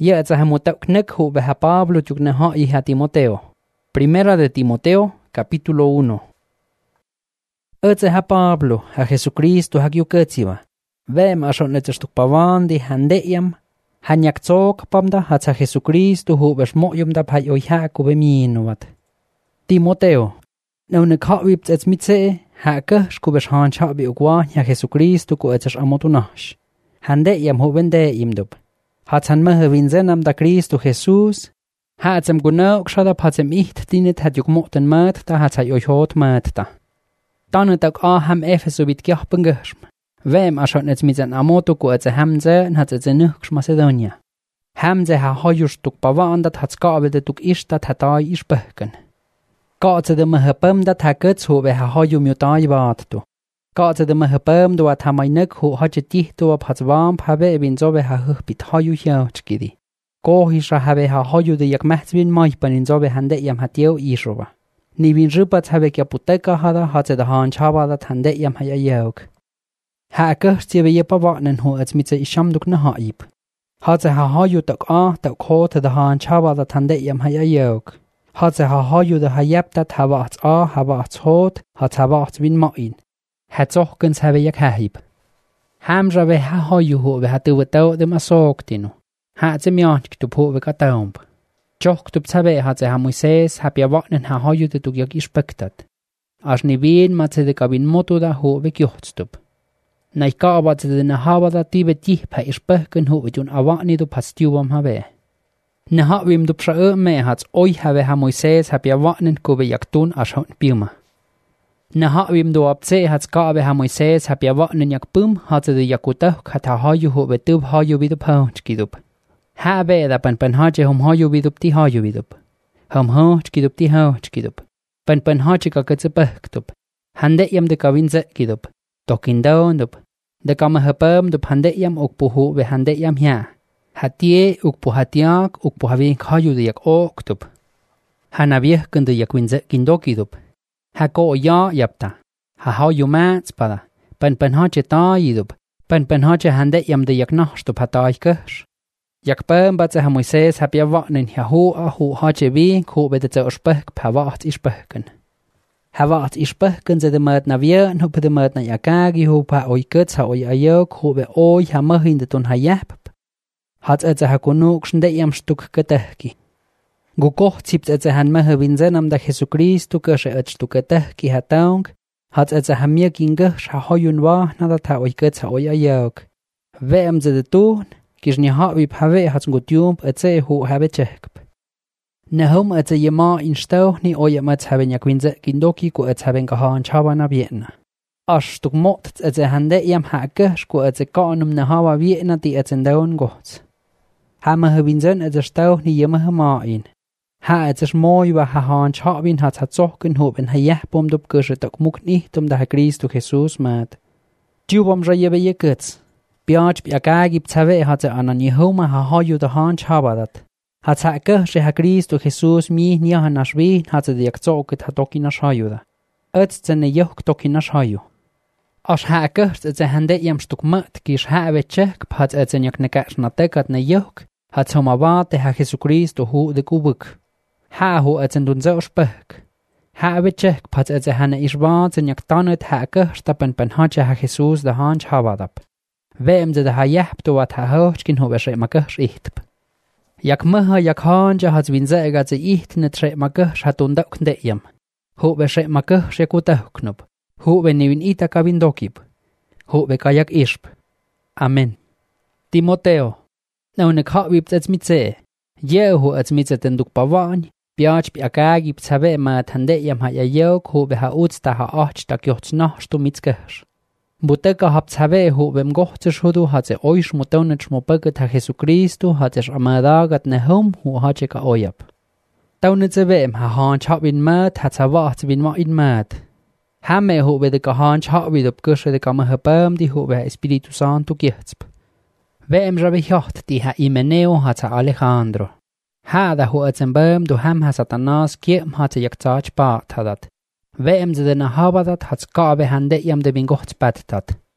Yetsa hamutau knek hu beha Pablo chukneha hija Timoteo. Primera de Timoteo, capítulo 1. Etsa Pablo, a Jesucristo hagyuketsiva. Vem ashonetstuk pavandi handeyam. Hanyaksok pamda hatsa Jesucristo hu besmoyum da pay oyhaku beminuvat. Timoteo. Naunek hawib ets mitse, hake skubes hanchabi ukwa ya Jesucristo ku ets amotunash. Handeyam hu vende imdub. Hatsan mehe vinzenam da Cristo Jesus. Hatsam gunauk shada patsam iht dinet hat yukmoten mat da hatsay oyhot mat da. Danetak aham Epheso bit gyahpengersm. Vem ashonets mitsen amotu ku ets hamze hat ets nuks Macedonia. Hamze ha hoyustuk pavandat hat skavedetuk ishtat hatai ishbehken. Kaatse de mehe pem dat hakets hu ve ha hoyum yutai vaattu. Kaatse de mehe pem du at hamainek hu hache tihtu op hats vamp have bin zo ve ha hupit hoyu hjauchkidi. Kohisha have ha hoyu de yak mehtvin maihpan in zo ve hande yam hatjeu isrova. Ni bin ripat have kya puteka hada hatse de han chabadat hande yam haya jauk. Ha kerstje ve jepa vatnen hu ets mitse ishamduk na haib. Hatse ha hoyu tak tak hote de han chabadat hande yam haya jauk. Hatse ha hoyu de hayeptat havats havats hot hat havats vin main. Het zochkens have yak haib. Hamra ve ha hoyu hu ve hatu vetau de masoktinu. Hatse mjank tu pu ve kataump. Joch tu psabe hatse ha Moises ha pia vatnen ha hoyu de tuk yak ispektat. As ni vin matse de kabin motu da hu ve kjohtstup. Nai kaabatse de na havada tibe tihpa ispekken hu vetjun avatni du pastiuvam have. Ne havim du psa me hats oi have ha Moises ha pia vatnen ku ve yak tun as hon piuma. Ne havim du apse hats kaave ha Moises ha pia vatnen yak pum hatse de yakutak hat ha hoyu hu ve tub hoyu vidu paunchkidup. Ha ve da pan hache hum hoyu vidup ti hoyu vidup. Hum hochkidup ti hochkidup. Pan hache ka katsepektup. Hande yam de kavinze kidup. Tokindaundup. De kama hapam dup hande yam ukpuhu ve hande yam hya. Hatie ukpu hatiak ukpu havin hoyu de yak oktup. Hanavieh kunde yak vinze kindokidup. Ha ko ya yapta. Ha hoyu mats pada. Pan hache ta yidup. Pan hache hande yam de yak nashtup hatai kesh. Yak pam batse ha Moises ha pia vatnen ha hu hache vi ku ve de tsospek pa vat ispekken. Ha vat ispekken ze de mat na vien hu de mat na yakagi hu pa oikets ha oi ayok hu ve oi ha mahin de tun ha yap. Hat etse ha kunuk shinde yam stuk ketehki. Gu kocht zipt etse han mehe vinzenam da Jesucristo keshe et stuk ketehki ha taung. Hat etse ha mir gingesh ha hoyun wa na da ta oikets ha oi ayok. Vem ze de tun kish ni havib have hats ngutiump etse hu have chekp. Ne hum etse yema in stau ni oye mats have nyak vinze kindoki ku ets have gahan chabana vietna. Ash tuk mot etse hande yam hake ku etse kanum ne hava vietna ti etse ndaun gots. Ha me vinzen etse stau ni yema hama in. Ha etse smoi wa ha han chabin hat hat zochen hu ben ha yahbom dup geshe tak muk nicht da Christo Jesus mat. Tubom rayebe yekets. Biaj biagagi ptsave hatse anan Yehoma ha hoyu da han chabadat. Hatse keshe ha Cristo Jesus mi nia ha nashvi hatse de yakzoket ha tokina shayuda. Tsene yok tokina shayu. As ha keshe tse hande yam stuk mat kish ha vechek pat tsen yak nekash na tekat ne yok hatse homavate ha Jesucristo hu de kubuk. Ha hu tsen dun zo spek. Ha vechek pat tse hane ishva tsen yak tanet ha keshe tapen hache ha Jesus da han chabadap. Vem ze de ha jahptu wat ha hochkin hu veshe makesh ihtp. Jak meha jak hanja hats vinzega ze ihtne tre makesh hat undok ndeyam. Hu veshe makesh yakutahknup. Hu venivin ita kavindokip. Hu vekayak ishp. Amen. Timoteo. Naunek havib ets mitse. Yehu ets mitse tenduk pavany. Biaj biagagi ptsave ma thandeyam ha yayok hu veha utsta ha achta kyots nahstu mitzkesh. Buteka habt have hu vem gochtes hudu hatse oish mutonech mopaget ha Jesucristo hatse amadagat ne hom hu hache ka oyap. Taunetse vem ha han chabin mat hat savat vin ma in mat. Hame hu ve de ka han chabid op kushe de kama hapam di hu ve Espiritu Santo getsp. Vem rave hjacht di ha Imeneo hatse Alejandro. Ha da hu etzembam du ham ha Satanas kiem hatse yaktsach bat hadat. Vem ze de na habadat hat skabe hande yam de bin gochts batat.